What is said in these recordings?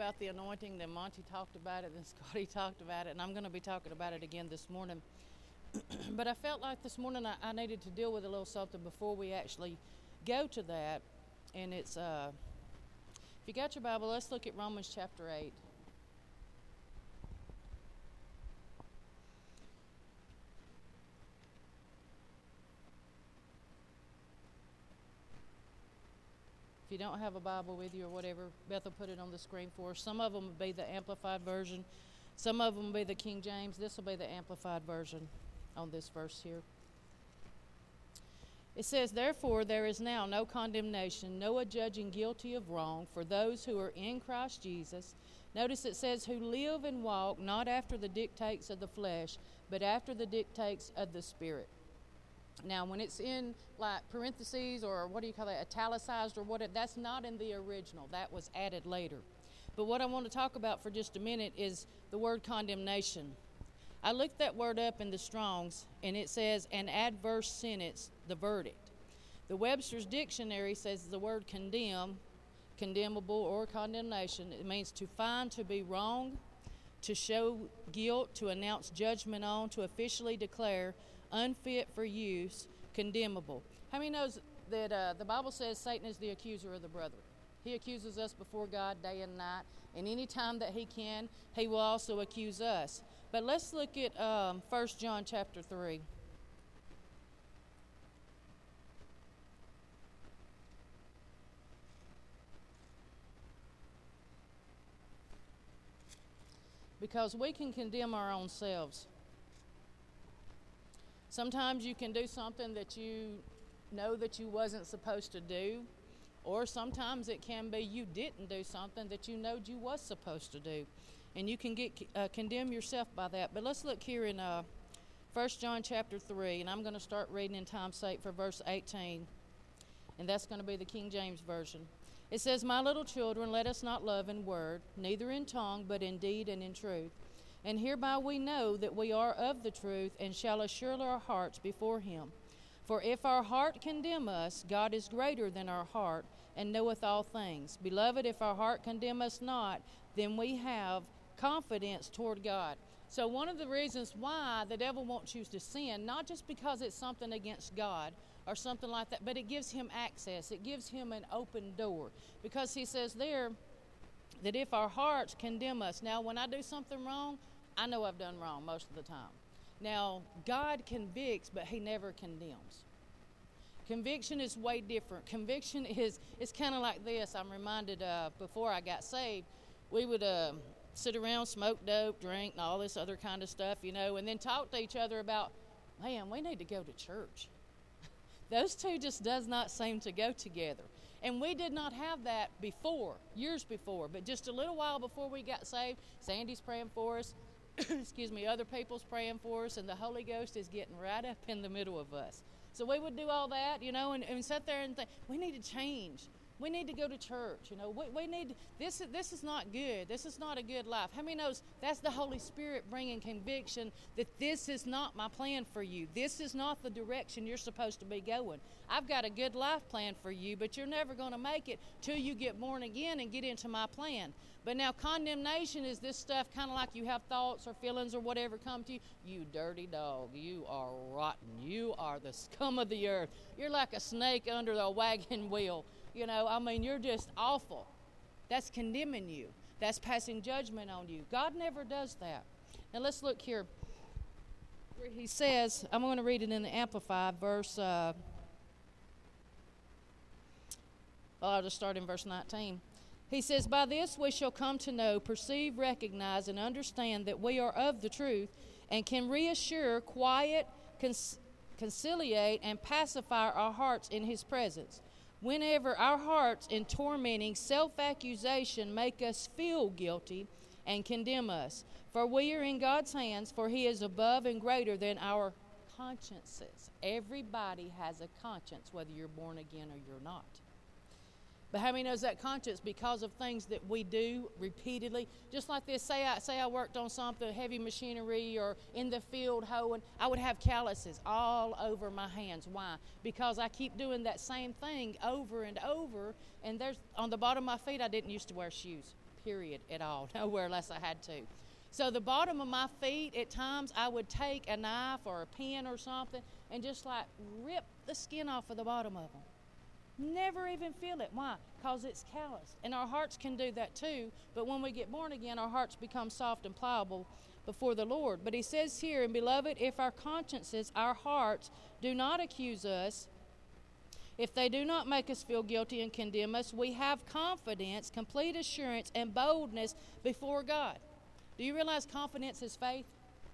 about the anointing. Then Monty talked about it. Then Scotty talked about it. And I'm going to be talking about it again this morning. But I felt like this morning I needed to deal with a little something before we actually go to that. And it's, if you got your Bible, let's look at Romans chapter 8. If you don't have a Bible with you or whatever, Beth will put it on the screen for us. Some of them will be the Amplified version. Some of them will be the King James. This will be the Amplified version on this verse here. It says, "Therefore there is now no condemnation, no adjudging guilty of wrong for those who are in Christ Jesus." Notice it says, "who live and walk not after the dictates of the flesh, but after the dictates of the Spirit." Now, when it's in like parentheses or what do you call it, italicized or what, that's not in the original. That was added later. But what I want to talk about for just a minute is the word condemnation. I looked that word up in the Strong's, and it says an adverse sentence, the verdict. The Webster's Dictionary says the word condemn, condemnable or condemnation, it means to find to be wrong, to show guilt, to announce judgment on, to officially declare unfit for use, condemnable. How many knows that the Bible says Satan is the accuser of the brethren? He accuses us before God day and night, and any time that he can, he will also accuse us. But let's look at 1 John chapter 3. Because we can condemn our own selves. Sometimes you can do something that you know that you wasn't supposed to do, or sometimes it can be you didn't do something that you know you was supposed to do, and you can get condemn yourself by that. But let's look here in 1 John chapter 3, and I'm going to start reading in time's sake for verse 18, and that's going to be the King James Version. It says, "My little children, let us not love in word, neither in tongue, but in deed and in truth. And hereby we know that we are of the truth, and shall assure our hearts before him. For if our heart condemn us, God is greater than our heart, and knoweth all things. Beloved, if our heart condemn us not, then we have confidence toward God." So one of the reasons why the devil wants you to sin, not just because it's something against God or something like that, but it gives him access. It gives him an open door. Because he says there that if our hearts condemn us. Now, when I do something wrong, I know I've done wrong most of the time. Now, God convicts, but he never condemns. Conviction is way different. Conviction is, it's kind of like this. I'm reminded before I got saved, we would sit around, smoke dope, drink, and all this other kind of stuff, you know, and then talk to each other about, man, we need to go to church. Those two just does not seem to go together. And we did not have that before, years before, but just a little while before we got saved, Sandy's praying for us, excuse me, other people's praying for us, and the Holy Ghost is getting right up in the middle of us. So we would do all that, you know, and sit there and think, we need to change. We need to go to church, you know. We need, this is not good. This is not a good life. How many knows that's the Holy Spirit bringing conviction that this is not my plan for you. This is not the direction you're supposed to be going. I've got a good life plan for you, but you're never going to make it till you get born again and get into my plan. But now condemnation is this stuff kind of like you have thoughts or feelings or whatever come to you. You dirty dog. You are rotten. You are the scum of the earth. You're like a snake under the wagon wheel. You know, I mean, you're just awful. That's condemning you. That's passing judgment on you. God never does that. Now let's look here. Where he says, I'm going to read it in the Amplified verse. I'll just start in verse 19. He says, "By this we shall come to know, perceive, recognize, and understand that we are of the truth, and can reassure, quiet, conciliate, and pacify our hearts in his presence. Whenever our hearts in tormenting self-accusation make us feel guilty and condemn us. For we are in God's hands, for he is above and greater than our consciences." Everybody has a conscience, whether you're born again or you're not. But how many knows that conscience because of things that we do repeatedly? Just like this, say I worked on something, heavy machinery or in the field hoeing, I would have calluses all over my hands. Why? Because I keep doing that same thing over and over, and there's on the bottom of my feet, I didn't used to wear shoes, period at all, nowhere unless I had to. So the bottom of my feet, at times, I would take a knife or a pen or something and just like rip the skin off of the bottom of them. Never even feel it. Why? Because it's calloused. And our hearts can do that too, but when we get born again, our hearts become soft and pliable before the Lord. But he says here, and beloved, if our consciences, our hearts, do not accuse us, if they do not make us feel guilty and condemn us, we have confidence, complete assurance, and boldness before God. Do you realize confidence is faith?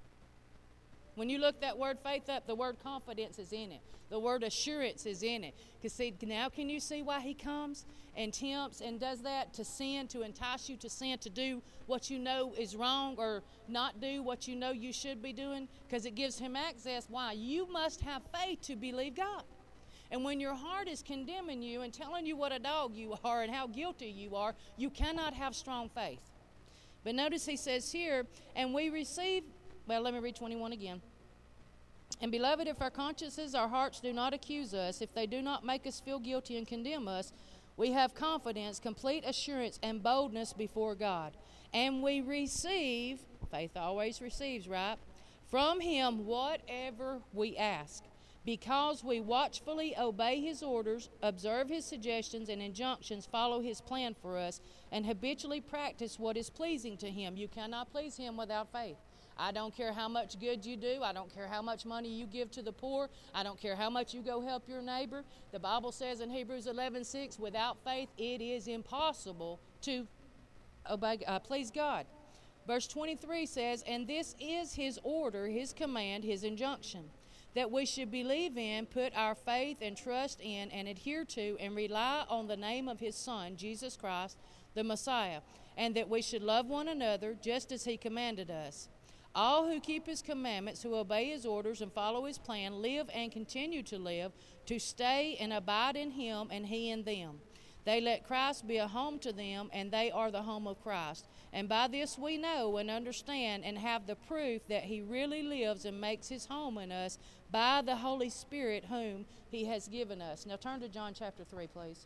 When you look that word faith up, the word confidence is in it. The word assurance is in it. Because see, now can you see why he comes and tempts and does that? To sin, to entice you to sin, to do what you know is wrong or not do what you know you should be doing? Because it gives him access. Why? You must have faith to believe God. And when your heart is condemning you and telling you what a dog you are and how guilty you are, you cannot have strong faith. But notice he says here, and we receive, well, let me read 21 again. And beloved, if our consciences, our hearts do not accuse us, if they do not make us feel guilty and condemn us, we have confidence, complete assurance, and boldness before God. And we receive, faith always receives, right? From him whatever we ask, because we watchfully obey his orders, observe his suggestions and injunctions, follow his plan for us, and habitually practice what is pleasing to him. You cannot please him without faith. I don't care how much good you do. I don't care how much money you give to the poor. I don't care how much you go help your neighbor. The Bible says in Hebrews 11:6, without faith it is impossible to please God. Verse 23 says, and this is his order, his command, his injunction, that we should believe in, put our faith and trust in, and adhere to, and rely on the name of his Son, Jesus Christ, the Messiah, and that we should love one another just as he commanded us. All who keep his commandments, who obey his orders and follow his plan, live and continue to live, to stay and abide in him and he in them. They let Christ be a home to them, and they are the home of Christ. And by this we know and understand and have the proof that he really lives and makes his home in us by the Holy Spirit whom he has given us. Now turn to John chapter 3, please.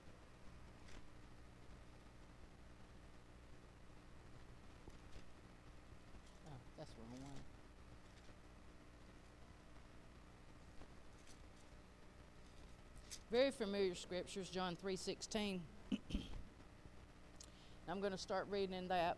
Oh, that's the wrong one. Very familiar scriptures, John 3:16. I'm going to start reading in that.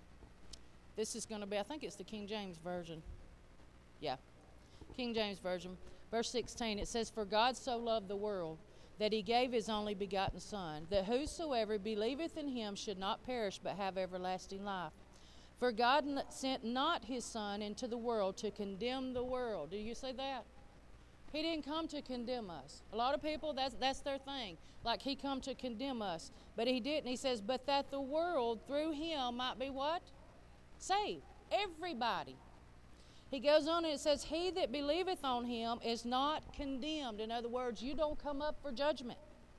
This is going to be, I think it's the King James Version. Yeah, King James Version. Verse 16, it says, for God so loved the world that he gave his only begotten Son, that whosoever believeth in him should not perish but have everlasting life. For God sent not his Son into the world to condemn the world. Do you see that? He didn't come to condemn us. A lot of people, that's their thing. Like he come to condemn us. But he didn't. He says, but that the world through him might be what? Saved. Everybody. He goes on and it says, he that believeth on him is not condemned. In other words, you don't come up for judgment.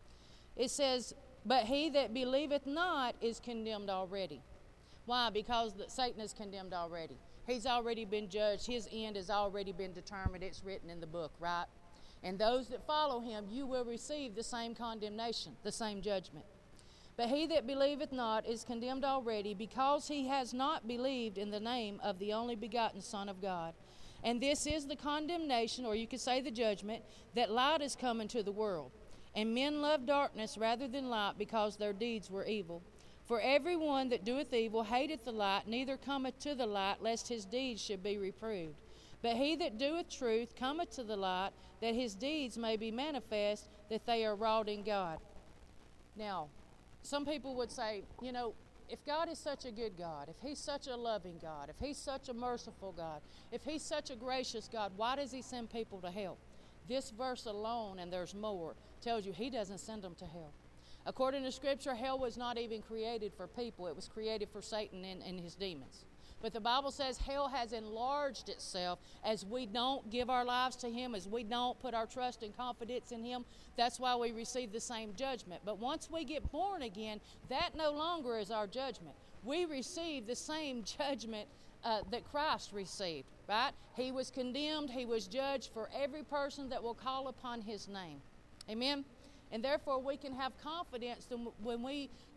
It says, but he that believeth not is condemned already. Why? Because Satan is condemned already. He's already been judged. His end has already been determined. It's written in the book, right? And those that follow him, you will receive the same condemnation, the same judgment. But he that believeth not is condemned already, because he has not believed in the name of the only begotten Son of God. And this is the condemnation, or you could say the judgment, that light is come into the world. And men love darkness rather than light, because their deeds were evil. For every one that doeth evil hateth the light, neither cometh to the light, lest his deeds should be reproved. But he that doeth truth cometh to the light, that his deeds may be manifest, that they are wrought in God. Now, some people would say, you know, if God is such a good God, if he's such a loving God, if he's such a merciful God, if he's such a gracious God, why does he send people to hell? This verse alone, and there's more, tells you he doesn't send them to hell. According to Scripture, hell was not even created for people. It was created for Satan and his demons. But the Bible says hell has enlarged itself as we don't give our lives to him, as we don't put our trust and confidence in him. That's why we receive the same judgment. But once we get born again, that no longer is our judgment. We receive the same judgment that Christ received, right? He was condemned. He was judged for every person that will call upon his name. Amen? And therefore, we can have confidence that when we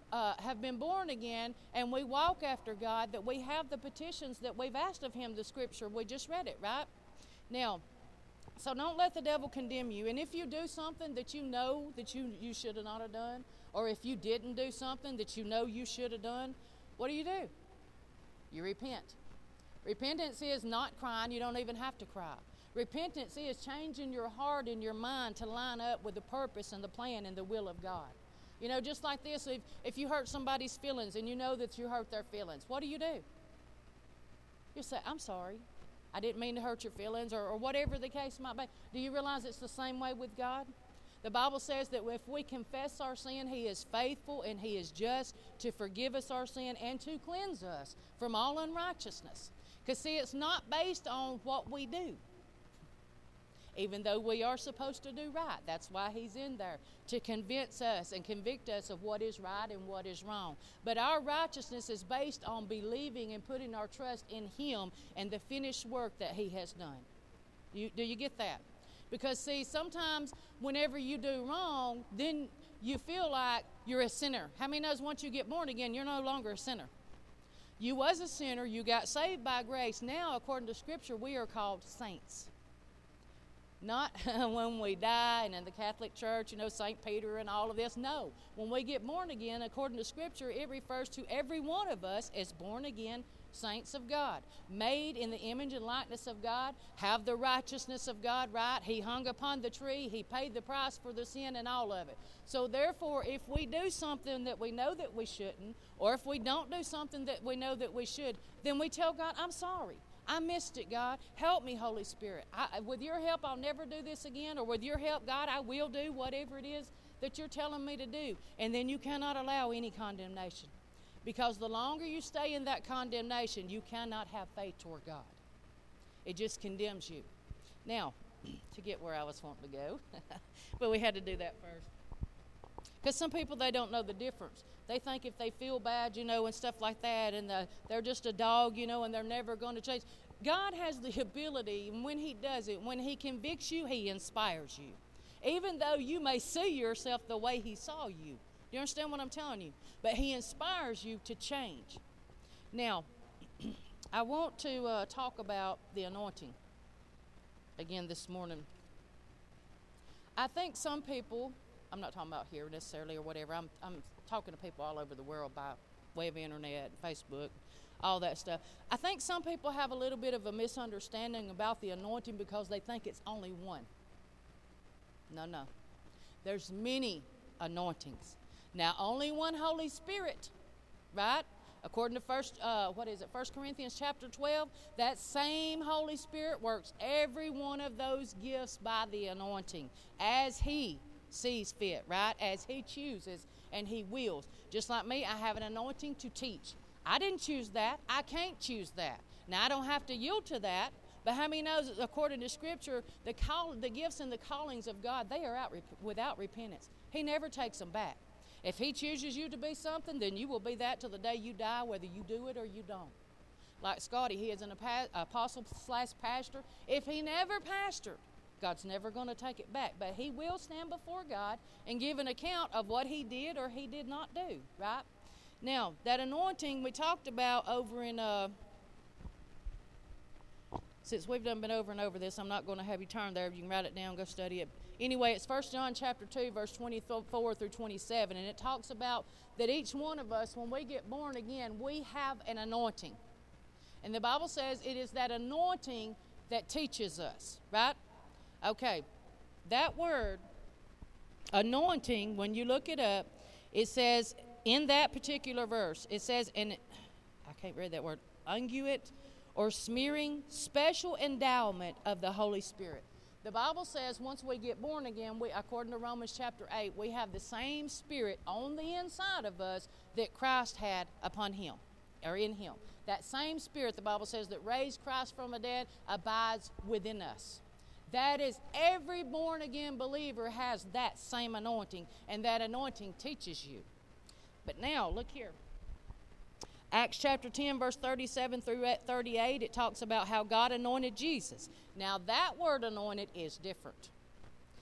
have been born again and we walk after God, that we have the petitions that we've asked of Him, the Scripture. We just read it, right? Now, so don't let the devil condemn you. And if you do something that you know that you should have not have done, or if you didn't do something that you know you should have done, what do? You repent. Repentance is not crying. You don't even have to cry. Repentance is changing your heart and your mind to line up with the purpose and the plan and the will of God. You know, just like this, if you hurt somebody's feelings and you know that you hurt their feelings, what do? You say, I'm sorry. I didn't mean to hurt your feelings, or whatever the case might be. Do you realize it's the same way with God? The Bible says that if we confess our sin, He is faithful and He is just to forgive us our sin and to cleanse us from all unrighteousness. Because, see, it's not based on what we do. Even though we are supposed to do right. That's why He's in there, to convince us and convict us of what is right and what is wrong. But our righteousness is based on believing and putting our trust in Him and the finished work that He has done. Do you get that? Because, see, sometimes whenever you do wrong, then you feel like you're a sinner. How many knows once you get born again, you're no longer a sinner? You was a sinner. You got saved by grace. Now, according to Scripture, we are called saints. Not when we die and in the Catholic Church, you know, St. Peter and all of this. No. When we get born again, according to Scripture, it refers to every one of us as born again saints of God, made in the image and likeness of God, have the righteousness of God, right? He hung upon the tree. He paid the price for the sin and all of it. So therefore, if we do something that we know that we shouldn't, or if we don't do something that we know that we should, then we tell God, I'm sorry. I missed it, God. Help me, Holy Spirit. With your help, I'll never do this again. Or with your help, God, I will do whatever it is that you're telling me to do. And then you cannot allow any condemnation. Because the longer you stay in that condemnation, you cannot have faith toward God. It just condemns you. Now, to get where I was wanting to go, but we had to do that first. Because some people, they don't know the difference. They think if they feel bad, you know, and stuff like that, and they're just a dog, you know, and they're never going to change. God has the ability, and when He does it, when He convicts you, He inspires you. Even though you may see yourself the way He saw you. Do you understand what I'm telling you? But He inspires you to change. Now, I want to talk about the anointing again this morning. I think some people, I'm not talking about here necessarily or whatever, I'm talking to people all over the world by way of internet, Facebook, all that stuff. I think some people have a little bit of a misunderstanding about the anointing because they think it's only one. No. There's many anointings. Now, only one Holy Spirit, right? According to 1 Corinthians chapter 12, that same Holy Spirit works every one of those gifts by the anointing as He sees fit, right? As He chooses and He wills. Just like me, I have an anointing to teach. I didn't choose that. I can't choose that. Now, I don't have to yield to that, but how many knows, according to Scripture, the gifts and the callings of God, they are out without repentance. He never takes them back. If He chooses you to be something, then you will be that till the day you die, whether you do it or you don't. Like Scotty, he is an apostle/pastor. If he never pastored, God's never going to take it back. But he will stand before God and give an account of what he did or he did not do, right? Now, that anointing we talked about over in, since we've been over and over this, I'm not going to have you turn there. You can write it down, go study it. Anyway, it's 1 John chapter 2, verse 24 through 27, and it talks about that each one of us, when we get born again, we have an anointing. And the Bible says it is that anointing that teaches us, right? Okay, that word, anointing, when you look it up, it says in that particular verse, it says, and I can't read that word, unguent or smearing, special endowment of the Holy Spirit. The Bible says once we get born again, according to Romans chapter 8, we have the same Spirit on the inside of us that Christ had upon Him, or in Him. That same Spirit, the Bible says, that raised Christ from the dead abides within us. That is, every born-again believer has that same anointing, and that anointing teaches you. But now, look here. Acts chapter 10, verse 37 through 38, it talks about how God anointed Jesus. Now, that word anointed is different.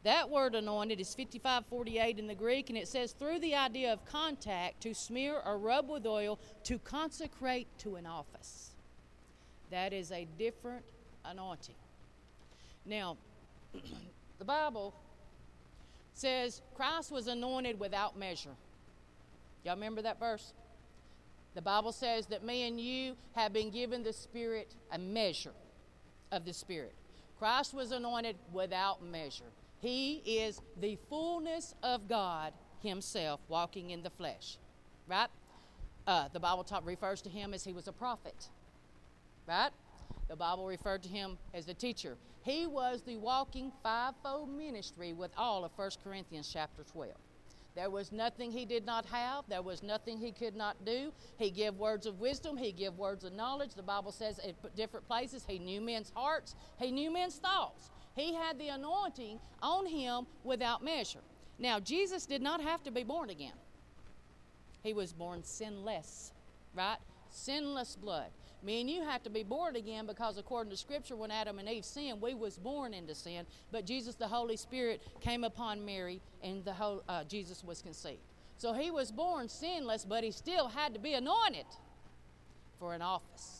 That word anointed is 5548 in the Greek, and it says through the idea of contact, to smear or rub with oil, to consecrate to an office. That is a different anointing. Now, the Bible says Christ was anointed without measure. Y'all remember that verse? The Bible says that me and you have been given the Spirit, a measure of the Spirit. Christ was anointed without measure. He is the fullness of God himself walking in the flesh, right? The Bible refers to him as he was a prophet, right? The Bible referred to him as the teacher. He was the walking fivefold ministry with all of 1 Corinthians chapter 12. There was nothing he did not have. There was nothing he could not do. He gave words of wisdom. He gave words of knowledge. The Bible says at different places he knew men's hearts. He knew men's thoughts. He had the anointing on him without measure. Now, Jesus did not have to be born again. He was born sinless, right? Sinless blood. Me and you have to be born again because according to Scripture, when Adam and Eve sinned, we was born into sin. But Jesus, the Holy Spirit, came upon Mary, and Jesus was conceived. So he was born sinless, but he still had to be anointed for an office.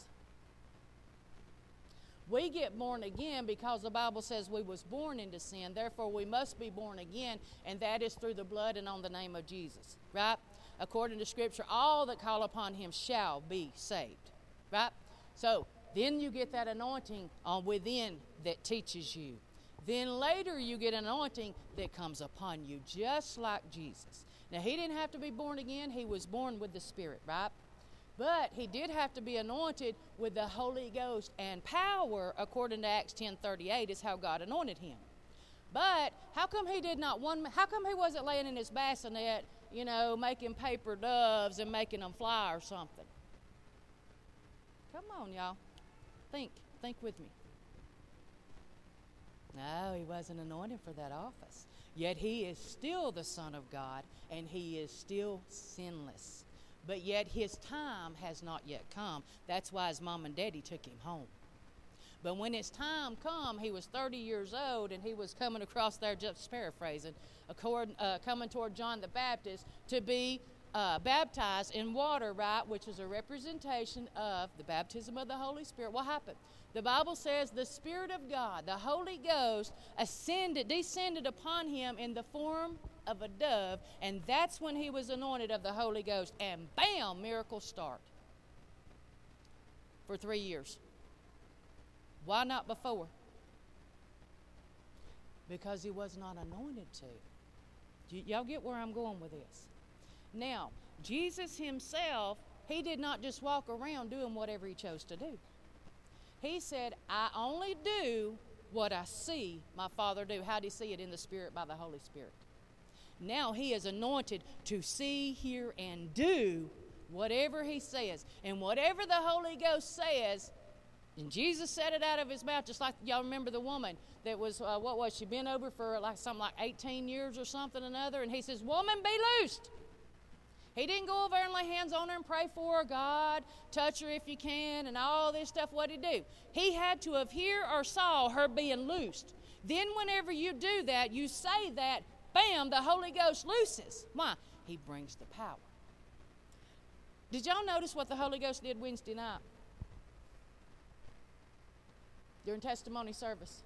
We get born again because the Bible says we was born into sin. Therefore, we must be born again, and that is through the blood and on the name of Jesus, right? According to Scripture, all that call upon him shall be saved, right? So then you get that anointing on within that teaches you. Then later you get an anointing that comes upon you, just like Jesus. Now, he didn't have to be born again. He was born with the Spirit, right? But he did have to be anointed with the Holy Ghost and power, according to Acts 10:38, is how God anointed him. But how come he did not how come he wasn't laying in his bassinet, making paper doves and making them fly or something? Come on, y'all. Think with me. No, he wasn't anointed for that office. Yet he is still the Son of God, and he is still sinless. But yet his time has not yet come. That's why his mom and daddy took him home. But when his time come, he was 30 years old, and he was coming across there, just paraphrasing, coming toward John the Baptist to be baptized in water, right, which is a representation of the baptism of the Holy Spirit. What happened? The Bible says the Spirit of God, the Holy Ghost, descended upon him in the form of a dove, and that's when he was anointed of the Holy Ghost, and bam, miracles start for 3 years. Why not before? Because he was not anointed to. Y'all get where I'm going with this? Now, Jesus himself, he did not just walk around doing whatever he chose to do. He said, I only do what I see my Father do. How did he see it? In the Spirit, by the Holy Spirit. Now he is anointed to see, hear, and do whatever he says. And whatever the Holy Ghost says, and Jesus said it out of his mouth, just like y'all remember the woman that was, she been over for something like 18 years or something or another, and he says, woman, be loosed. He didn't go over there and lay hands on her and pray for her, God, touch her if you can, and all this stuff. What did he do? He had to have heard or saw her being loosed. Then whenever you do that, you say that, bam, the Holy Ghost looses. Why? He brings the power. Did y'all notice what the Holy Ghost did Wednesday night? During testimony service.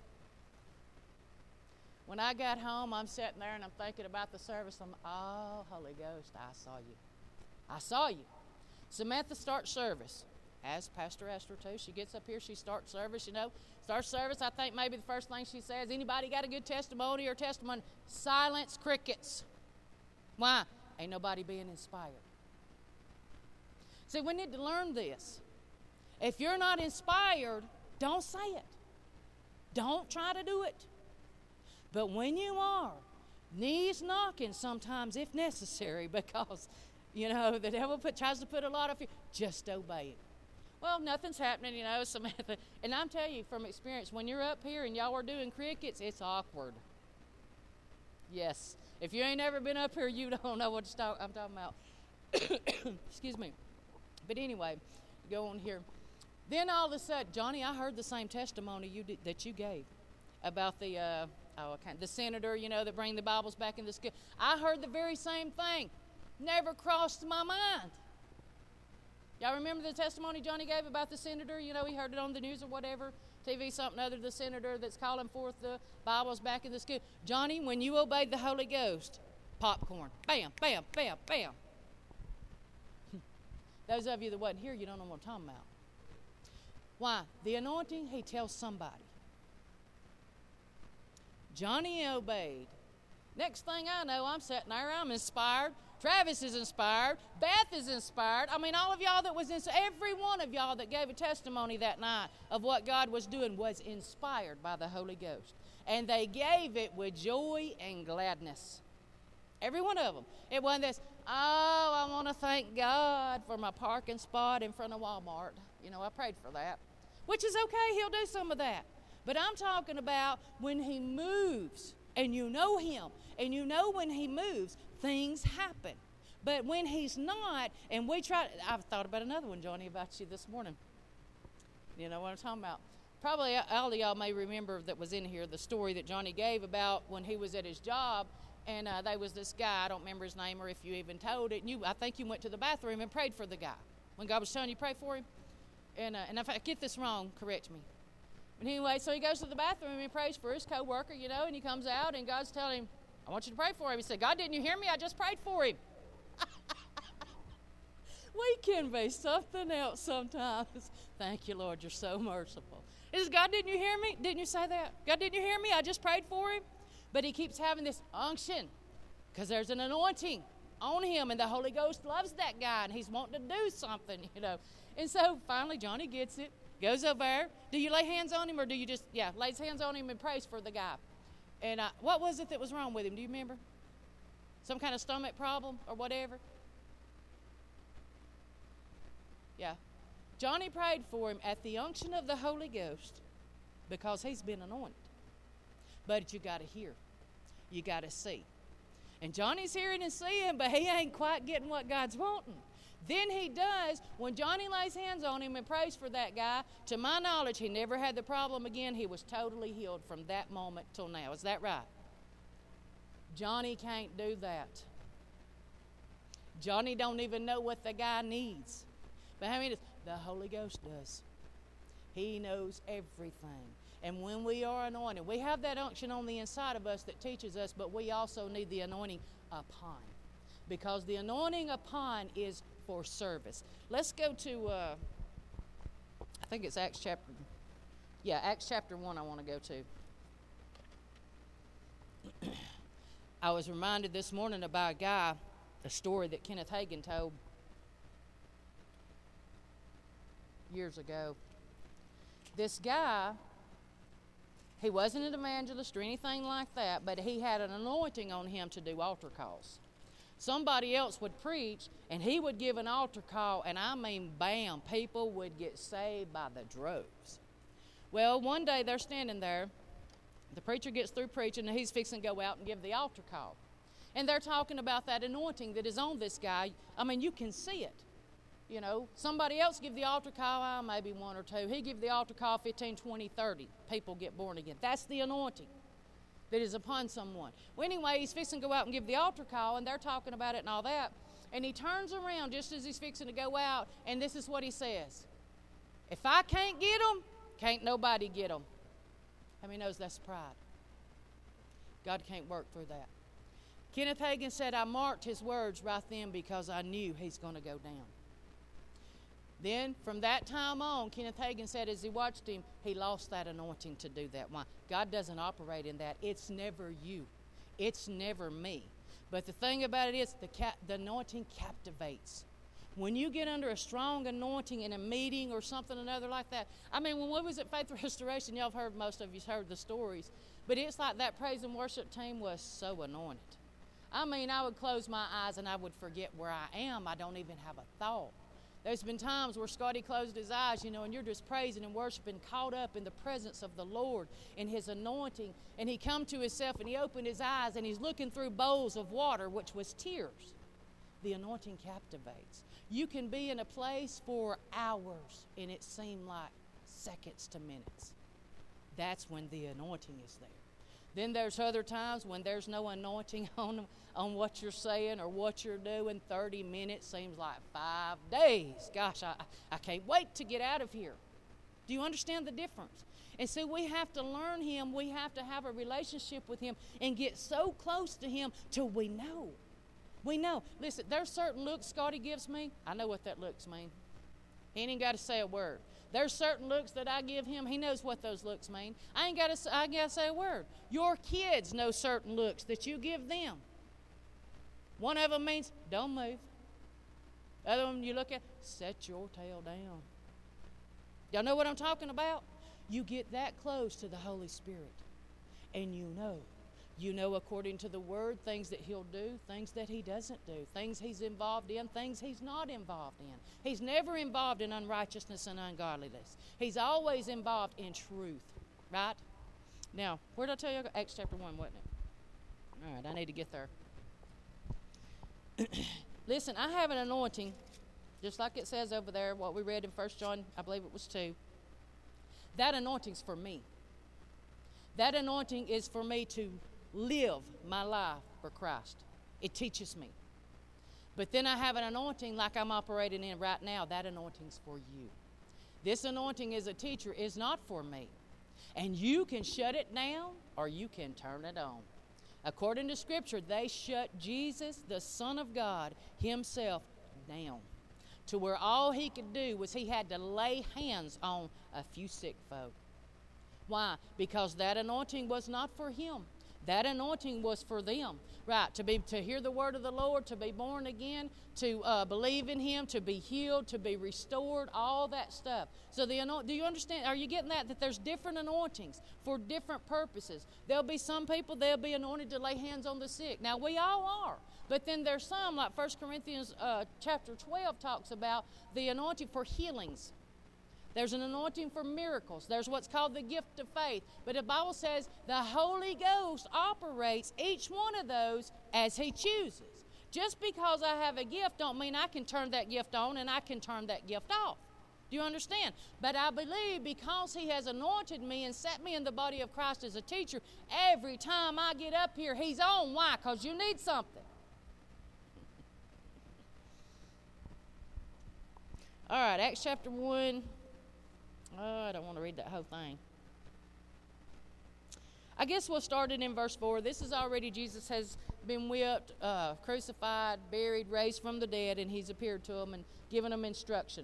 When I got home, I'm sitting there and I'm thinking about the service. Oh, Holy Ghost, I saw you. I saw you. Samantha starts service. As Pastor Esther too. She gets up here, she starts service, Starts service, I think maybe the first thing she says, anybody got a good testimony or testimony? Silence, crickets. Why? Ain't nobody being inspired. See, we need to learn this. If you're not inspired, don't say it. Don't try to do it. But when you are, knees knocking sometimes if necessary, because, the devil tries to put a lot of fear, just obey it. Well, nothing's happening, Samantha. And I'm telling you from experience, when you're up here and y'all are doing crickets, it's awkward. Yes. If you ain't ever been up here, you don't know what I'm talking about. Excuse me. But anyway, go on here. Then all of a sudden, Johnny, I heard the same testimony that you gave about the oh, I can't, the senator, that bring the Bibles back in the school. I heard the very same thing. Never crossed my mind. Y'all remember the testimony Johnny gave about the senator? He heard it on the news or whatever, TV, something other, the senator that's calling forth the Bibles back in the school. Johnny, when you obeyed the Holy Ghost, popcorn. Bam, bam, bam, bam. Those of you that wasn't here, you don't know what I'm talking about. Why? The anointing, he tells somebody. Johnny obeyed. Next thing I know, I'm sitting there, I'm inspired. Travis is inspired. Beth is inspired. I mean, all of y'all that was every one of y'all that gave a testimony that night of what God was doing was inspired by the Holy Ghost. And they gave it with joy and gladness. Every one of them. It wasn't this, I want to thank God for my parking spot in front of Walmart. I prayed for that. Which is okay, he'll do some of that. But I'm talking about when he moves, and you know him, and you know when he moves, things happen. But when he's not, and I've thought about another one, Johnny, about you this morning. You know what I'm talking about. Probably all of y'all may remember that was in here, the story that Johnny gave about when he was at his job, and there was this guy, I don't remember his name or if you even told it, and I think you went to the bathroom and prayed for the guy. When God was telling you to pray for him. And if I get this wrong, correct me. But anyway, so he goes to the bathroom and he prays for his co-worker, and he comes out and God's telling him, I want you to pray for him. He said, God, didn't you hear me? I just prayed for him. We can be something else sometimes. Thank you, Lord, you're so merciful. He says, God, didn't you hear me? Didn't you say that? God, didn't you hear me? I just prayed for him. But he keeps having this unction because there's an anointing on him, and the Holy Ghost loves that guy, and he's wanting to do something, And so finally Johnny gets it, goes over there. Do you lay hands on him, or do you just, lays hands on him and prays for the guy? And what was it that was wrong with him? Do you remember? Some kind of stomach problem or whatever? Yeah. Johnny prayed for him at the unction of the Holy Ghost because he's been anointed. But you got to hear. You got to see. And Johnny's hearing and seeing, but he ain't quite getting what God's wanting. Then he does. When Johnny lays hands on him and prays for that guy, to my knowledge, he never had the problem again. He was totally healed from that moment till now. Is that right? Johnny can't do that. Johnny don't even know what the guy needs. But how many does? The Holy Ghost does. He knows everything. And when we are anointed, we have that unction on the inside of us that teaches us, but we also need the anointing upon. Because the anointing upon is for service. Let's go to, I think it's Acts chapter 1 I want to go to. I was reminded this morning about a story that Kenneth Hagin told years ago. This guy, he wasn't an evangelist or anything like that, but he had an anointing on him to do altar calls. Somebody else would preach, and he would give an altar call, and I mean, bam, people would get saved by the droves. Well, one day they're standing there. The preacher gets through preaching, and he's fixing to go out and give the altar call. And they're talking about that anointing that is on this guy. I mean, you can see it. Somebody else give the altar call, maybe one or two. He give the altar call 15, 20, 30. People get born again. That's the anointing that is upon someone. Well, anyway, he's fixing to go out and give the altar call, and they're talking about it and all that. And he turns around just as he's fixing to go out, and this is what he says. If I can't get them, can't nobody get them. How many knows that's pride? God can't work through that. Kenneth Hagin said, I marked his words right then because I knew he's going to go down. Then, from that time on, Kenneth Hagin said as he watched him, he lost that anointing to do that. Why? God doesn't operate in that. It's never you. It's never me. But the thing about it is the anointing captivates. When you get under a strong anointing in a meeting or something or another like that. I mean, when we was at Faith Restoration, y'all have heard, most of you's heard the stories. But it's like that praise and worship team was so anointed. I mean, I would close my eyes and I would forget where I am. I don't even have a thought. There's been times where Scotty closed his eyes, and you're just praising and worshiping, caught up in the presence of the Lord and his anointing. And he come to himself and he opened his eyes and he's looking through bowls of water, which was tears. The anointing captivates. You can be in a place for hours and it seemed like seconds to minutes. That's when the anointing is there. Then there's other times when there's no anointing on what you're saying or what you're doing. 30 minutes seems like 5 days. Gosh, I can't wait to get out of here. Do you understand the difference? And so we have to learn Him. We have to have a relationship with Him and get so close to Him till we know. We know. Listen, there's certain looks Scotty gives me. I know what that looks mean. He ain't got to say a word. There's certain looks that I give him. He knows what those looks mean. I ain't got to say a word. Your kids know certain looks that you give them. One of them means, don't move. The other one you look at, set your tail down. Y'all know what I'm talking about? You get that close to the Holy Spirit, and you know. You know, according to the Word, things that He'll do, things that He doesn't do, things He's involved in, things He's not involved in. He's never involved in unrighteousness and ungodliness. He's always involved in truth, right? Now, where did I tell you? Acts chapter 1, wasn't it? All right, I need to get there. Listen, I have an anointing, just like it says over there, what we read in 1 John, I believe it was 2. That anointing's for me. That anointing is for me to live my life for Christ. It teaches me. But then I have an anointing like I'm operating in right now. That anointing's for you. This anointing as a teacher is not for me. And you can shut it down or you can turn it on. According to Scripture, they shut Jesus, the Son of God, Himself down to where all He could do was He had to lay hands on a few sick folk. Why? Because that anointing was not for Him. That anointing was for them, right? To hear the word of the Lord, to be born again, to believe in Him, to be healed, to be restored, all that stuff. So do you understand? Are you getting that? That there's different anointings for different purposes. There'll be some people, they'll be anointed to lay hands on the sick. Now, we all are. But then there's some, like 1 Corinthians chapter 12 talks about the anointing for healings. There's an anointing for miracles. There's what's called the gift of faith. But the Bible says the Holy Ghost operates each one of those as He chooses. Just because I have a gift don't mean I can turn that gift on and I can turn that gift off. Do you understand? But I believe because He has anointed me and set me in the body of Christ as a teacher, every time I get up here, He's on. Why? Because you need something. All right, Acts chapter 1. Oh, I don't want to read that whole thing. I guess we'll start it in verse 4. This is already Jesus has been whipped, crucified, buried, raised from the dead, and He's appeared to them and given them instruction.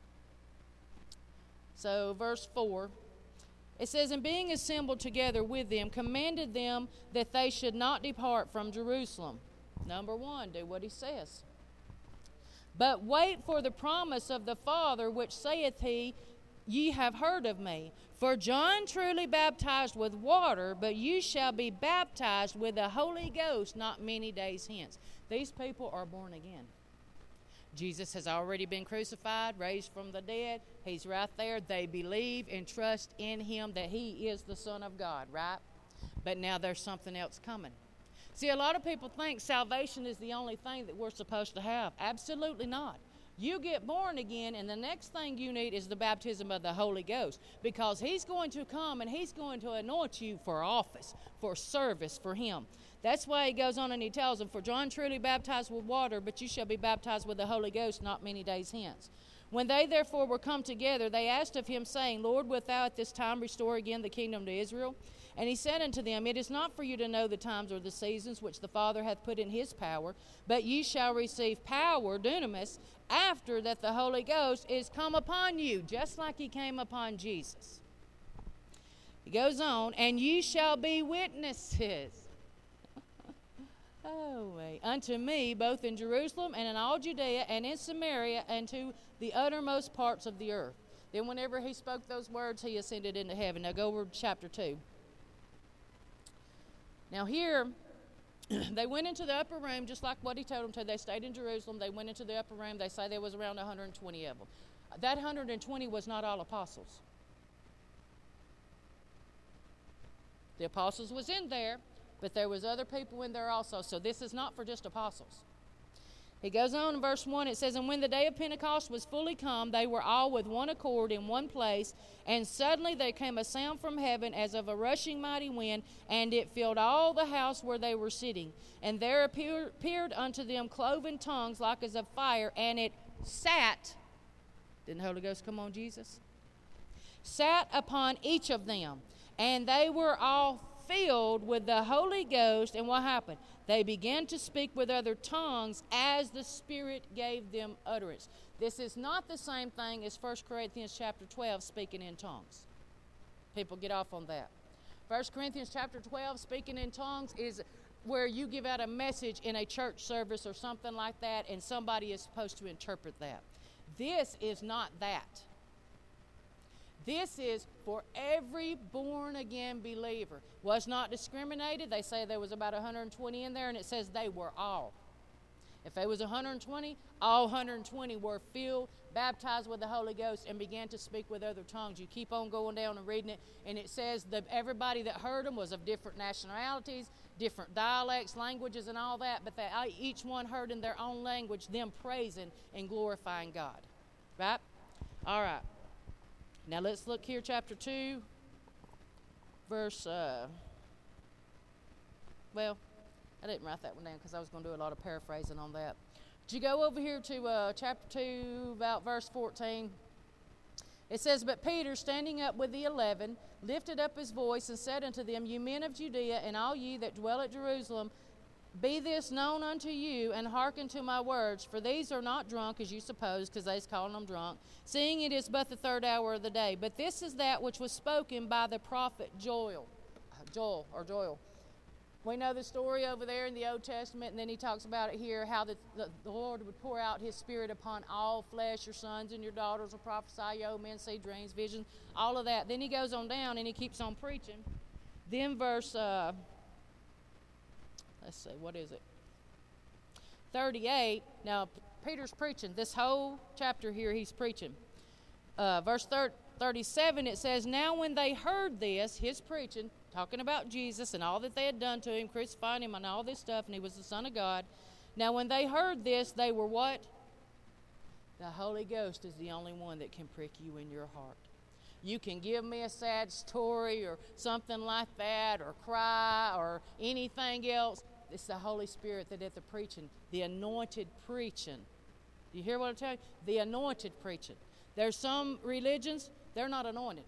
So verse 4, it says, and being assembled together with them, commanded them that they should not depart from Jerusalem. Number 1, do what He says. But wait for the promise of the Father, which saith He, ye have heard of me. For John truly baptized with water, but you shall be baptized with the Holy Ghost not many days hence. These people are born again. Jesus has already been crucified, raised from the dead. He's right there. They believe and trust in Him that He is the Son of God, right? But now there's something else coming. See, a lot of people think salvation is the only thing that we're supposed to have. Absolutely not. You get born again, and the next thing you need is the baptism of the Holy Ghost, because He's going to come and He's going to anoint you for office, for service for Him. That's why He goes on and He tells them, for John truly baptized with water, but you shall be baptized with the Holy Ghost not many days hence. When they therefore were come together, they asked of Him, saying, Lord, wilt thou at this time restore again the kingdom to Israel? And He said unto them, it is not for you to know the times or the seasons which the Father hath put in His power, but ye shall receive power, dunamis, after that the Holy Ghost is come upon you, just like He came upon Jesus. He goes on, and ye shall be witnesses. Unto me, both in Jerusalem and in all Judea and in Samaria and to the uttermost parts of the earth. Then whenever He spoke those words, He ascended into heaven. Now go over to chapter 2. Now here, they went into the upper room just like what He told them to. They stayed in Jerusalem. They went into the upper room. They say there was around 120 of them. That 120 was not all apostles. The apostles was in there, but there was other people in there also. So this is not for just apostles. He goes on in verse 1, it says, "And when the day of Pentecost was fully come, they were all with one accord in one place, and suddenly there came a sound from heaven as of a rushing mighty wind, and it filled all the house where they were sitting. And there appeared unto them cloven tongues like as of fire, and it sat," didn't the Holy Ghost come on Jesus? "Sat upon each of them, and they were all filled with the Holy Ghost." And what happened? They began to speak with other tongues as the Spirit gave them utterance. This is not the same thing as 1 Corinthians chapter 12, speaking in tongues. People get off on that. 1 Corinthians chapter 12, speaking in tongues, is where you give out a message in a church service or something like that, and somebody is supposed to interpret that. This is not that. This is for every born-again believer. Was not discriminated. They say there was about 120 in there, and it says they were all. If there was 120, all 120 were filled, baptized with the Holy Ghost, and began to speak with other tongues. You keep on going down and reading it, and it says that everybody that heard them was of different nationalities, different dialects, languages, and all that, but each one heard in their own language them praising and glorifying God. Right? All right. Now let's look here, chapter 2, verse, I didn't write that one down because I was going to do a lot of paraphrasing on that. Did you go over here to chapter 2, about verse 14? It says, "But Peter, standing up with the 11, lifted up his voice and said unto them, Ye men of Judea, and all ye that dwell at Jerusalem, be this known unto you, and hearken to my words. For these are not drunk, as you suppose," because they's calling them drunk, "seeing it is but the third hour of the day. But this is that which was spoken by the prophet Joel. We know the story over there in the Old Testament, and then he talks about it here, how the Lord would pour out his Spirit upon all flesh. Your sons and your daughters will prophesy, your old men see dreams, visions, all of that. Then he goes on down, and he keeps on preaching. Then verse... let's see, what is it? 38. Now, Peter's preaching. This whole chapter here, he's preaching. Verse 37, it says, "Now when they heard this," his preaching, talking about Jesus and all that they had done to him, crucifying him and all this stuff, and he was the Son of God. "Now when they heard this, they were" what? The Holy Ghost is the only one that can prick you in your heart. You can give me a sad story or something like that, or cry or anything else. It's the Holy Spirit that did the preaching, the anointed preaching. Do you hear what I'm telling you? The anointed preaching. There's some religions, they're not anointed.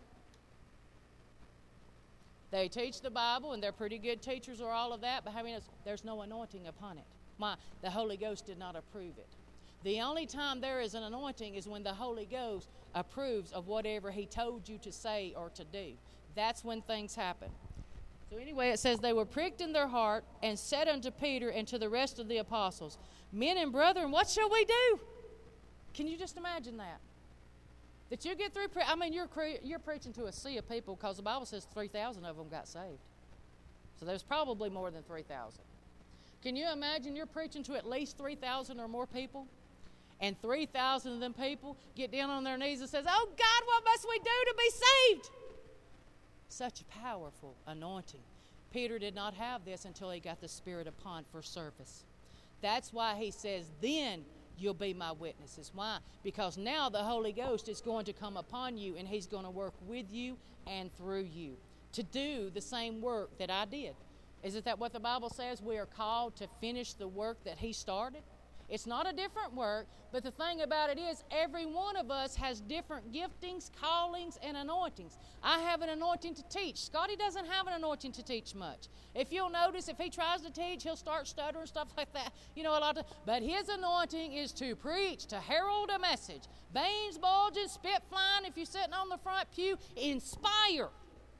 They teach the Bible, and they're pretty good teachers or all of that, but there's no anointing upon it. Why? The Holy Ghost did not approve it. The only time there is an anointing is when the Holy Ghost approves of whatever he told you to say or to do. That's when things happen. So anyway, it says, "They were pricked in their heart, and said unto Peter and to the rest of the apostles, Men and brethren, what shall we do?" Can you just imagine that? That you get through, you're preaching to a sea of people, because the Bible says 3,000 of them got saved. So there's probably more than 3,000. Can you imagine you're preaching to at least 3,000 or more people? And 3,000 of them people get down on their knees and says, "Oh God, what must we do to be saved?" Such a powerful anointing. Peter did not have this until he got the Spirit upon for service. That's why he says, "Then you'll be my witnesses." Why? Because now the Holy Ghost is going to come upon you, and he's going to work with you and through you to do the same work that I did. Isn't that what the Bible says? We are called to finish the work that he started. It's not a different work, but the thing about it is every one of us has different giftings, callings, and anointings. I have an anointing to teach. Scotty doesn't have an anointing to teach much. If you'll notice, if he tries to teach, he'll start stuttering, stuff like that. But his anointing is to preach, to herald a message. Veins bulging, spit flying, if you're sitting on the front pew, inspire.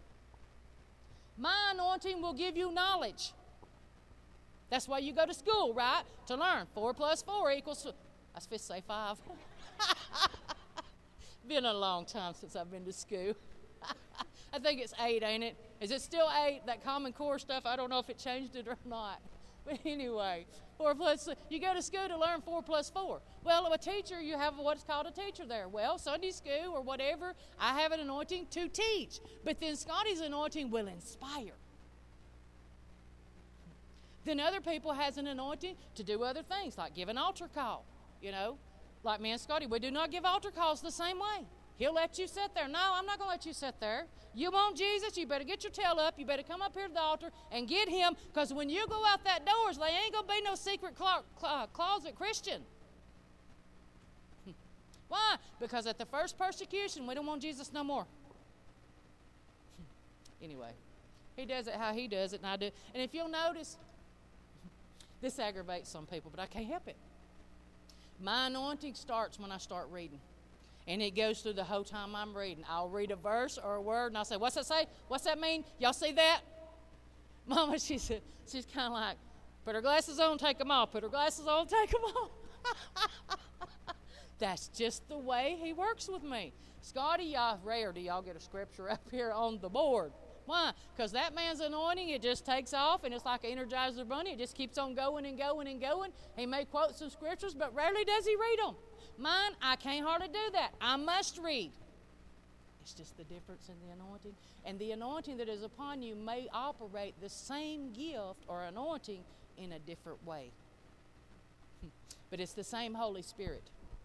My anointing will give you knowledge. That's why you go to school, right? To learn 4 + 4 = I was supposed to say 5. Been a long time since I've been to school. I think it's 8, ain't it? Is it still 8? That Common Core stuff, I don't know if it changed it or not. But anyway, 4 + you go to school to learn 4 + 4. Well, a teacher, you have what's called a teacher there. Well, Sunday school or whatever, I have an anointing to teach. But then Scotty's anointing will inspire. Then other people has an anointing to do other things, like give an altar call. Like me and Scotty, we do not give altar calls the same way. He'll let you sit there. No, I'm not going to let you sit there. You want Jesus, you better get your tail up. You better come up here to the altar and get him, because when you go out that doors, they ain't going to be no secret closet Christian. Why? Because at the first persecution, we don't want Jesus no more. Anyway, he does it how he does it, and I do. And if you'll notice, this aggravates some people, but I can't help it. My anointing starts when I start reading. And it goes through the whole time I'm reading. I'll read a verse or a word, and I'll say, what's that say? What's that mean? Y'all see that? Mama, she's kind of like, put her glasses on, take them off. Put her glasses on, take them off. That's just the way he works with me. Scotty, rare do y'all get a scripture up here on the board. Why? Because that man's anointing, it just takes off, and it's like an Energizer Bunny. It just keeps on going and going and going. He may quote some scriptures, but rarely does he read them. Mine, I can't hardly do that. I must read. It's just the difference in the anointing. And the anointing that is upon you may operate the same gift or anointing in a different way. But it's the same Holy Spirit.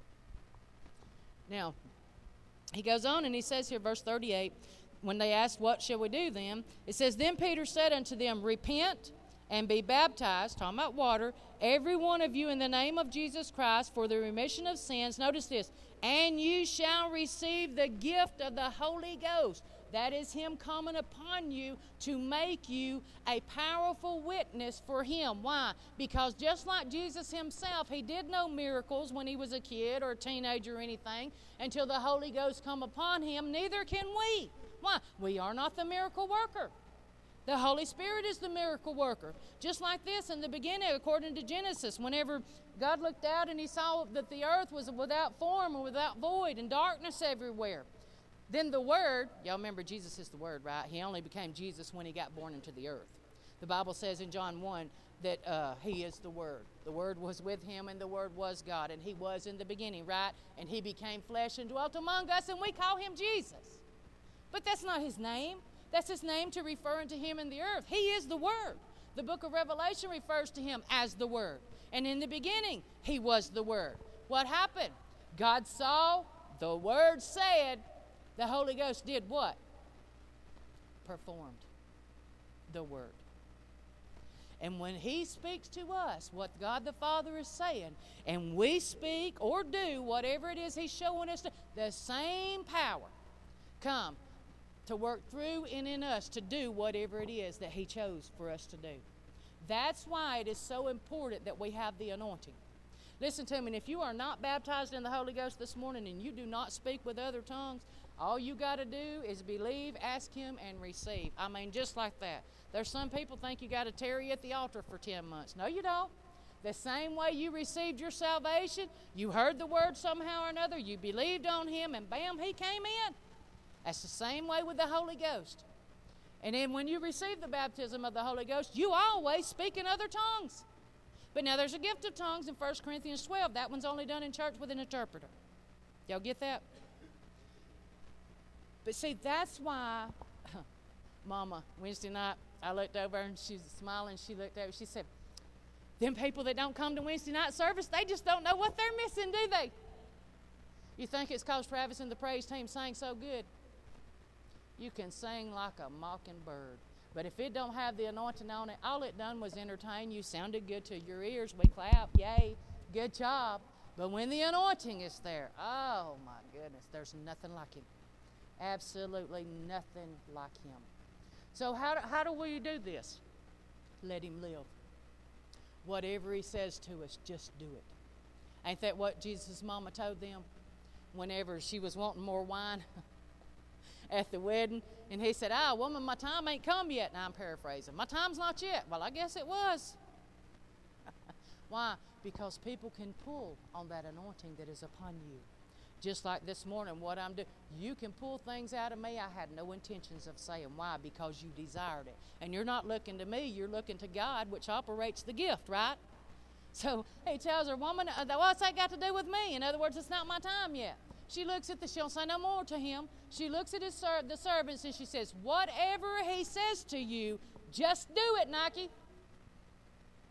Now, he goes on and he says here, verse 38, when they asked, what shall we do then? It says, then Peter said unto them, repent and be baptized, talking about water, every one of you in the name of Jesus Christ for the remission of sins. Notice this, and you shall receive the gift of the Holy Ghost. That is him coming upon you to make you a powerful witness for him. Why? Because just like Jesus himself, he did no miracles when he was a kid or a teenager or anything until the Holy Ghost come upon him. Neither can we. Why? We are not the miracle worker. The Holy Spirit is the miracle worker. Just like this in the beginning, according to Genesis, whenever God looked out and he saw that the earth was without form or without void and darkness everywhere. Then the Word, y'all remember Jesus is the Word, right? He only became Jesus when he got born into the earth. The Bible says in John 1 that he is the Word. The Word was with him and the Word was God. And he was in the beginning, right? And he became flesh and dwelt among us, and we call him Jesus. But that's not his name. That's his name to refer unto him in the earth. He is the Word. The book of Revelation refers to him as the Word. And in the beginning, he was the Word. What happened? God saw, the Word said, the Holy Ghost did what? Performed the Word. And when he speaks to us what God the Father is saying, and we speak or do whatever it is he's showing us, the same power come to work through and in us to do whatever it is that he chose for us to do. That's why it is so important that we have the anointing. Listen to me, and if you are not baptized in the Holy Ghost this morning and you do not speak with other tongues, all you got to do is believe, ask him, and receive. I mean, just like that. There's some people think you got to tarry at the altar for 10 months. No, you don't. The same way you received your salvation, you heard the word somehow or another, you believed on him, and bam, he came in. That's the same way with the Holy Ghost. And then when you receive the baptism of the Holy Ghost, you always speak in other tongues. But now there's a gift of tongues in 1 Corinthians 12. That one's only done in church with an interpreter. Y'all get that? But see, that's why, Mama, Wednesday night, I looked over and she was smiling. She looked over. She said, them people that don't come to Wednesday night service, they just don't know what they're missing, do they? You think it's because Travis and the praise team sang so good? You can sing like a mockingbird. But if it don't have the anointing on it, all it done was entertain you. Sounded good to your ears. We clap. Yay. Good job. But when the anointing is there, oh my goodness, there's nothing like him. Absolutely nothing like him. So how do we do this? Let him live. Whatever he says to us, just do it. Ain't that what Jesus' mama told them whenever she was wanting more wine at the wedding? And he said, woman, my time ain't come yet. Now I'm paraphrasing. My time's not yet. Well, I guess it was. Why? Because people can pull on that anointing that is upon you. Just like this morning, what I'm doing, you can pull things out of me I had no intentions of saying. Why? Because you desired it. And you're not looking to me, you're looking to God, which operates the gift, right? So he tells her, woman, what's that got to do with me? In other words, it's not my time yet. She looks at she don't say no more to him. She looks at the servants and she says, whatever he says to you, just do it, Nike.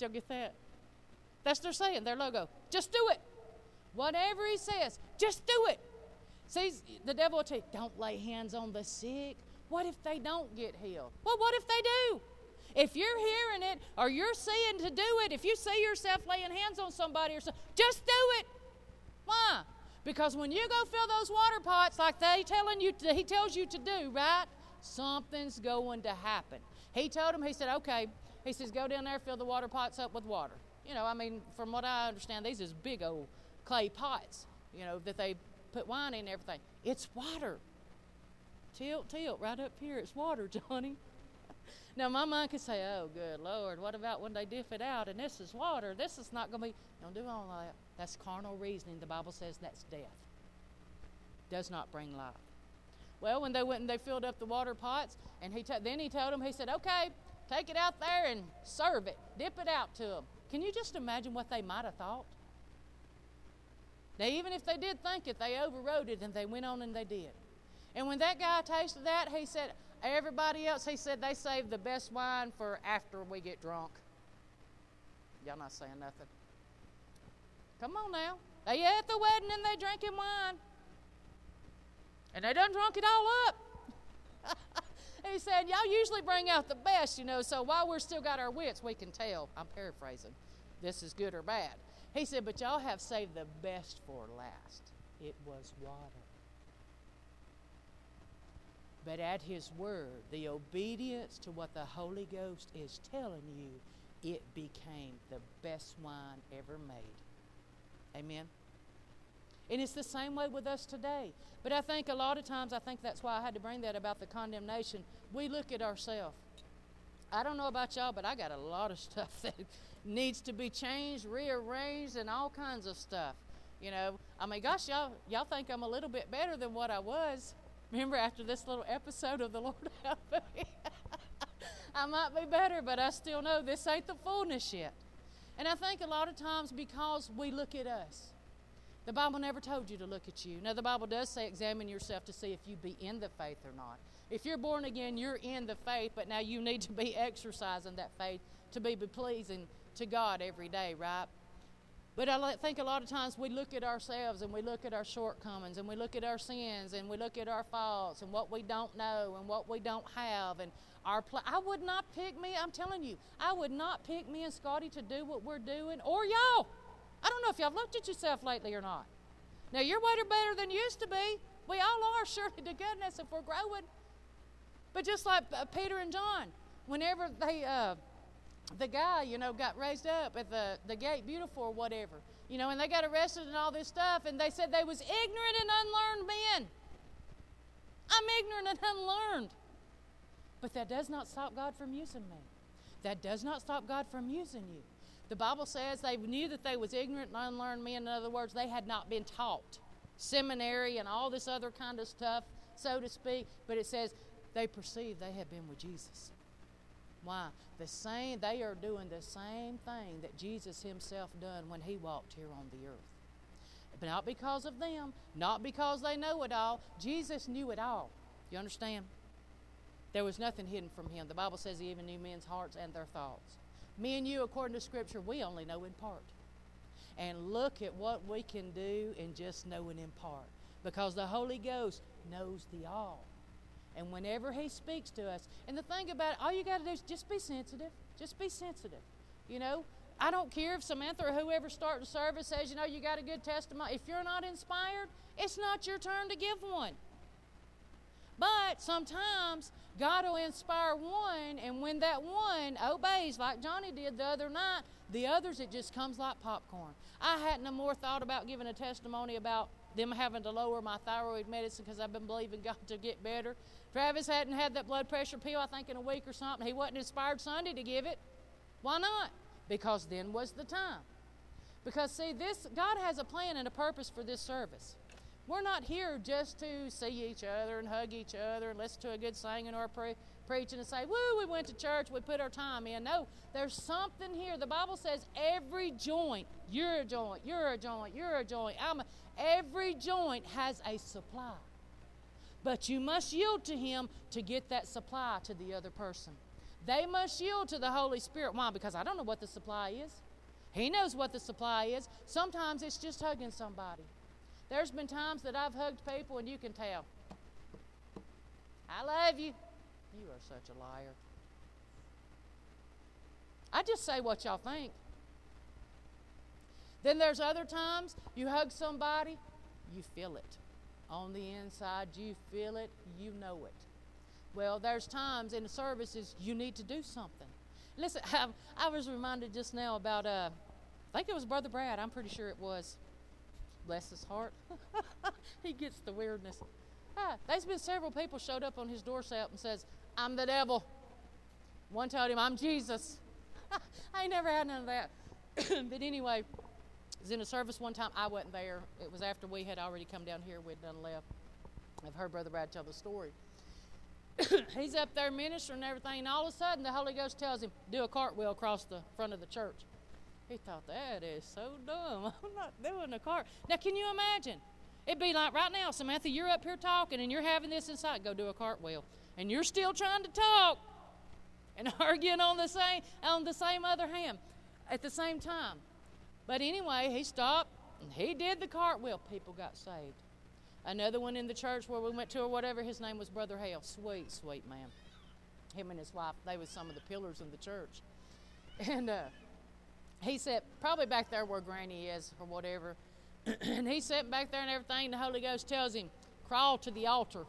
Did y'all get that? That's their saying, their logo. Just do it. Whatever he says, just do it. See, the devil will tell you, don't lay hands on the sick. What if they don't get healed? Well, what if they do? If you're hearing it or you're seeing to do it, if you see yourself laying hands on somebody or something, just do it. Why? Because when you go fill those water pots like he tells you to do, right? Something's going to happen. He told him, he said, okay. He says, go down there, fill the water pots up with water. You know, I mean, from what I understand, these is big old clay pots, you know, that they put wine in and everything. It's water. Tilt, right up here. It's water, Johnny. Now, my mind could say, oh, good Lord, what about when they dip it out and this is water? This is not going to be, don't do all that. That's carnal reasoning. The Bible says that's death. Does not bring life. Well, when they went and they filled up the water pots, and then he told them, he said, okay, take it out there and serve it. Dip it out to them. Can you just imagine what they might have thought? Now, even if they did think it, they overrode it, and they went on and they did. And when that guy tasted that, he said, everybody else, he said, they saved the best wine for after we get drunk. Y'all not saying nothing. Come on now. They at the wedding and they drinking wine. And they done drunk it all up. He said, y'all usually bring out the best, you know, so while we're still got our wits, we can tell. I'm paraphrasing. This is good or bad. He said, but y'all have saved the best for last. It was water. But at his word, the obedience to what the Holy Ghost is telling you, it became the best wine ever made. Amen? And it's the same way with us today. But I think a lot of times, I think that's why I had to bring that about the condemnation. We look at ourselves. I don't know about y'all, but I got a lot of stuff that needs to be changed, rearranged, and all kinds of stuff. You know, I mean, gosh, y'all think I'm a little bit better than what I was. Remember, after this little episode of The Lord Help Me, I might be better, but I still know this ain't the fullness yet. And I think a lot of times because we look at us. The Bible never told you to look at you. Now, the Bible does say examine yourself to see if you be in the faith or not. If you're born again, you're in the faith, but now you need to be exercising that faith to be pleasing to God every day, right? But I think a lot of times we look at ourselves and we look at our shortcomings and we look at our sins and we look at our faults and what we don't know and what we don't have. And I would not pick me, I'm telling you, I would not pick me and Scotty to do what we're doing, or y'all. I don't know if y'all looked at yourself lately or not. Now, you're way better than you used to be. We all are, surely to goodness, if we're growing. But just like Peter and John, whenever the guy, you know, got raised up at the gate, beautiful or whatever, you know, and they got arrested and all this stuff, and they said they was ignorant and unlearned men. I'm ignorant and unlearned. But that does not stop God from using me. That does not stop God from using you. The Bible says they knew that they was ignorant and unlearned men. In other words, they had not been taught seminary and all this other kind of stuff, so to speak. But it says they perceived they had been with Jesus. Why? They are doing the same thing that Jesus himself done when he walked here on the earth. But not because of them, not because they know it all. Jesus knew it all. You understand? There was nothing hidden from him. The Bible says he even knew men's hearts and their thoughts. Me and you, according to Scripture, we only know in part. And look at what we can do in just knowing in part. Because the Holy Ghost knows the all. And whenever he speaks to us, and the thing about it, all you got to do is just be sensitive. Just be sensitive. You know, I don't care if Samantha or whoever starting service says, you know, you got a good testimony. If you're not inspired, it's not your turn to give one. But sometimes God will inspire one, and when that one obeys, like Johnny did the other night, the others, it just comes like popcorn. I hadn't no more thought about giving a testimony about them having to lower my thyroid medicine because I've been believing God to get better. Travis hadn't had that blood pressure pill, I think, in a week or something. He wasn't inspired Sunday to give it. Why not? Because then was the time. Because, see, God has a plan and a purpose for this service. We're not here just to see each other and hug each other and listen to a good singing or preaching and say, woo, we went to church, we put our time in. No, there's something here. The Bible says every joint, you're a joint, you're a joint, you're a joint. Every joint has a supply. But you must yield to him to get that supply to the other person. They must yield to the Holy Spirit. Why? Because I don't know what the supply is. He knows what the supply is. Sometimes it's just hugging somebody. There's been times that I've hugged people and you can tell. I love you. You are such a liar. I just say what y'all think. Then there's other times you hug somebody, you feel it. On the inside, you feel it, you know it. Well, there's times in the services you need to do something. Listen, I was reminded just now about, I think it was Brother Brad. I'm pretty sure it was. Bless his heart. He gets the weirdness. There's been several people showed up on his doorstep and says, I'm the devil. One told him, I'm Jesus. I ain't never had none of that. But anyway, I was in a service one time. I wasn't there. It was after we had already come down here. We'd done left. I've heard Brother Brad tell the story. He's up there ministering and everything, and all of a sudden the Holy Ghost tells him, do a cartwheel across the front of the church. He thought, that is so dumb. I'm not doing a cart. Now, can you imagine? It'd be like right now, Samantha, you're up here talking, and you're having this inside. Go do a cartwheel. And you're still trying to talk and arguing on the same other hand at the same time. But anyway, he stopped, and he did the cartwheel. People got saved. Another one in the church where we went to or whatever, his name was Brother Hale. Sweet, sweet man. Him and his wife, they was some of the pillars in the church. And he said, probably back there where Granny is or whatever, and he's sitting back there and everything, and the Holy Ghost tells him, crawl to the altar.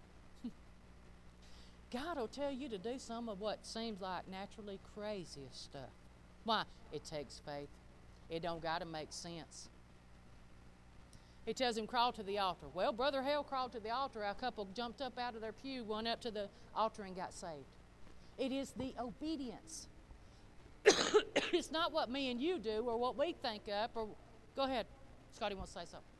God will tell you to do some of what seems like naturally craziest stuff. Why? It takes faith. It don't got to make sense. He tells him, crawl to the altar. Well, Brother Hale crawled to the altar. A couple jumped up out of their pew, went up to the altar and got saved. It is the obedience. It's not what me and you do or what we think up. Or go ahead. Scotty wants to say something.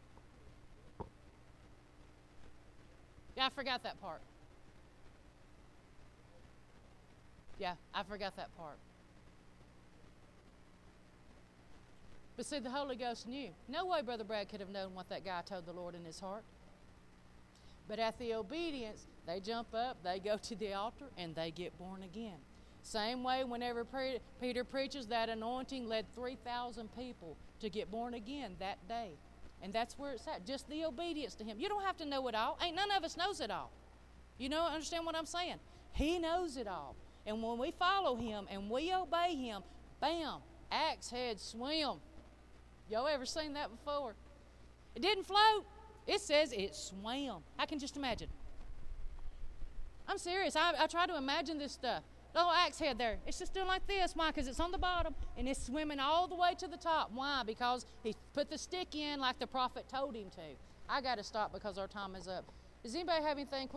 Yeah, I forgot that part. Yeah, I forgot that part. But see, the Holy Ghost knew. No way Brother Brad could have known what that guy told the Lord in his heart. But at the obedience, they jump up, they go to the altar, and they get born again. Same way whenever Peter preaches, that anointing led 3,000 people to get born again that day. And that's where it's at, just the obedience to him. You don't have to know it all. Ain't none of us knows it all. You know, understand what I'm saying? He knows it all. And when we follow him and we obey him, bam, axe head swim. Y'all ever seen that before? It didn't float. It says it swam. I can just imagine. I'm serious. I try to imagine this stuff. The little axe head there. It's just doing like this. Why? Because it's on the bottom and it's swimming all the way to the top. Why? Because he put the stick in like the prophet told him to. I got to stop because our time is up. Does anybody have anything